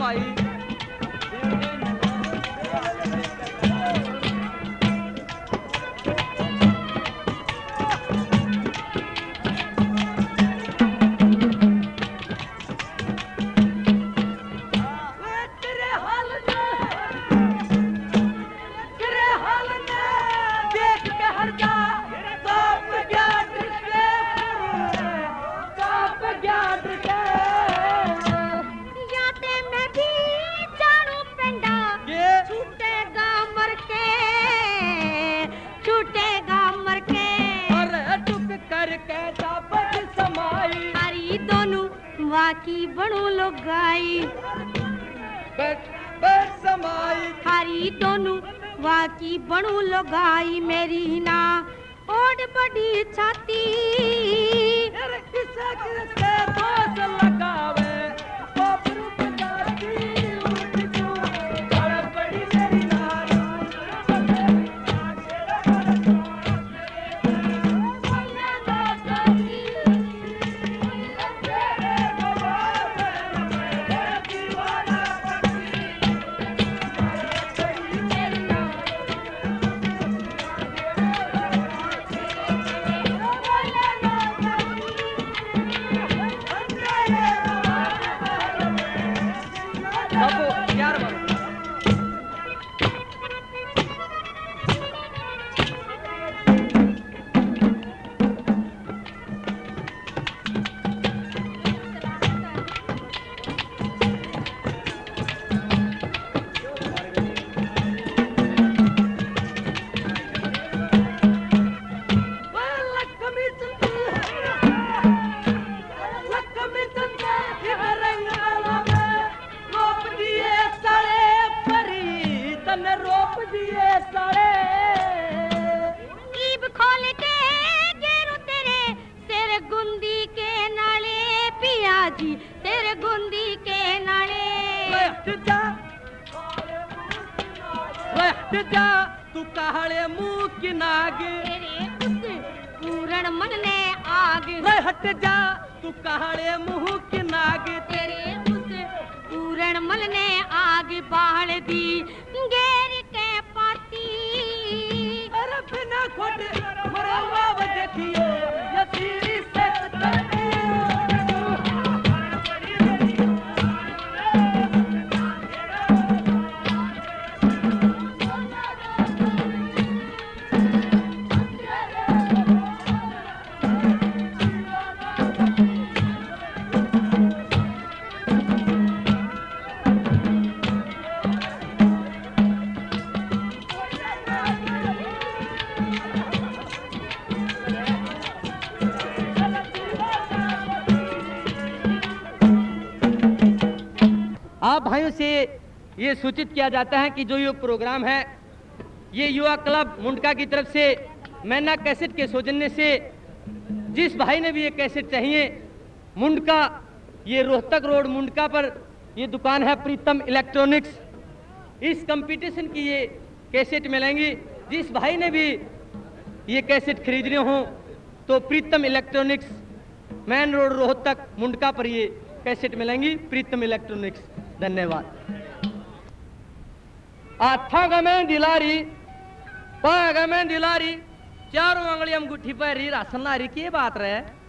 समाई। की बणू लोगाई बस समाई हारी दोनों वाकी बणू लोगाई मेरी ना ओड बड़ी छाती किसे किसे दोष लगावे बाबरू बजाती उठ जो बड़ा बड़ी मेरी नारी जा तू काले मुंह की नाग तेरे उस पूरण मन ने आग हट जा तू काले मुंह की नाग तेरे उस पूरण मन ने आग बाल दी गेर के पाती अरे बिना खोटे मरवा देखियो ये तेरी से करती आप भाइयों से ये सूचित किया जाता है कि जो ये प्रोग्राम है ये युवा क्लब मुंडका की तरफ से मैना कैसेट के सौजन्य से जिस भाई ने भी ये कैसेट चाहिए मुंडका ये रोहतक रोड मुंडका पर ये दुकान है प्रीतम इलेक्ट्रॉनिक्स। इस कंपटीशन की ये कैसेट मिलेंगी। जिस भाई ने भी ये कैसेट खरीदने हो तो Pritam electronics main road Rohtak Mundka पर ये कैसेट मिलेंगी प्रीतम इलेक्ट्रॉनिक्स। धन्यवाद। आठा गमें दिलारी पा गमें दिलारी चारों अंगली हम गुट्ठी पर राशन ला रही की बात रहे